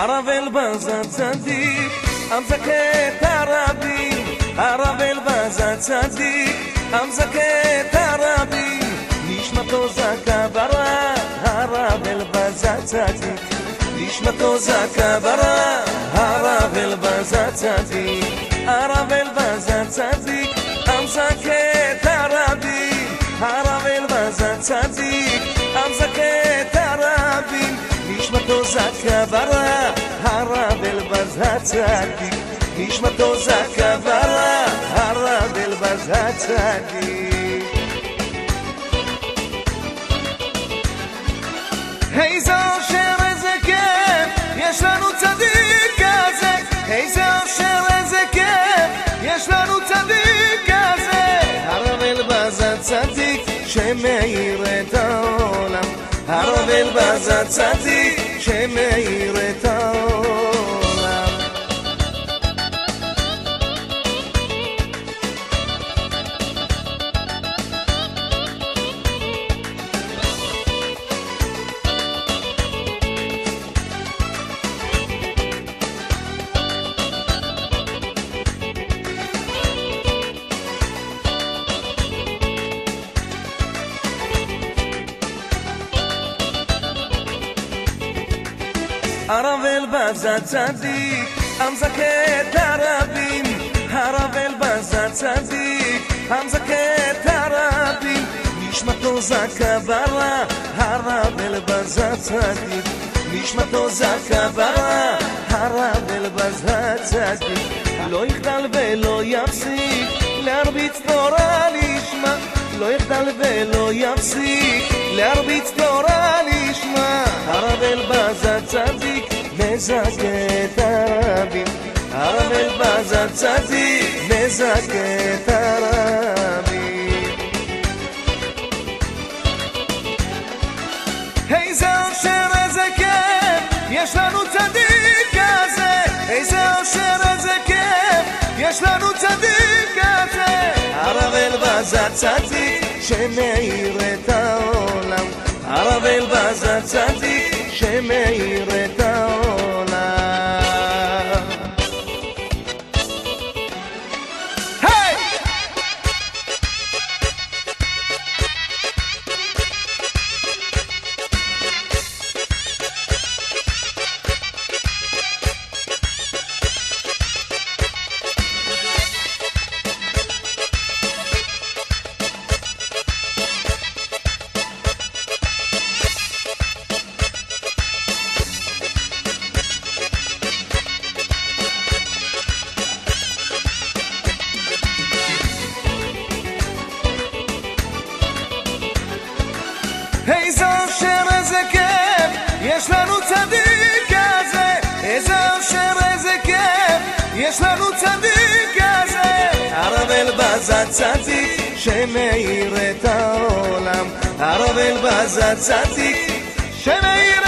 הרב אלבז הצדיק, המזכה את הרבים, הרב אלבז הצדיק, המזכה את הרבים, נשמתו זכה ברא, הרב אלבז הצדיק, נשמתו זכה ברא, הרב אלבז הצדיק, הרב אלבז הצדיק, המזכה את הרבים, הרב אלבז הצדיק, המזכה את הרבים, נשמתו זכה ברא, הרב אלבז הצדיק, נשמתו זכה ברא, הרב אלבז הצדיק. איזה אושר, איזה כיף, יש לנו צדיק כזה, איזה אושר, איזה כיף, יש לנו צדיק כזה, הרב אלבז הצדיק שמאיר את העולם, הרב אלבז הצדיק שמאיר את העולם. הרב אלבז הצדיק, המזכה את הרבים, הרב אלבז הצדיק, המזכה את הרבים, נשמתו זכה ברא, הרב אלבז הצדיק, נשמתו זכה ברא, הרב אלבז הצדיק, לא יחדל ולא יפסיק, להרביץ תורה לשמה, לא יחדל ולא יפסיק, להרביץ תורה לשמה, הרב אלבז הצדיק מזכה את הרבים, הרב אלבז הצדיק מזכה את הרבים. איזה אושר, איזה כיף, יש לנו צדיק כזה, איזה אושר, איזה כיף, יש לנו צדיק כזה, הרב אלבז הצדיק שמאיר את העולם, הרב אלבז הצדיק שמאיר את העולם. היי! איזה אושר, איזה כיף, יש לנו צדיק כזה, איזה אושר, איזה כיף, יש לנו צדיק כזה, הרב אלבז הצדיק שמאיר את העולם, הרב אלבז הצדיק שמאיר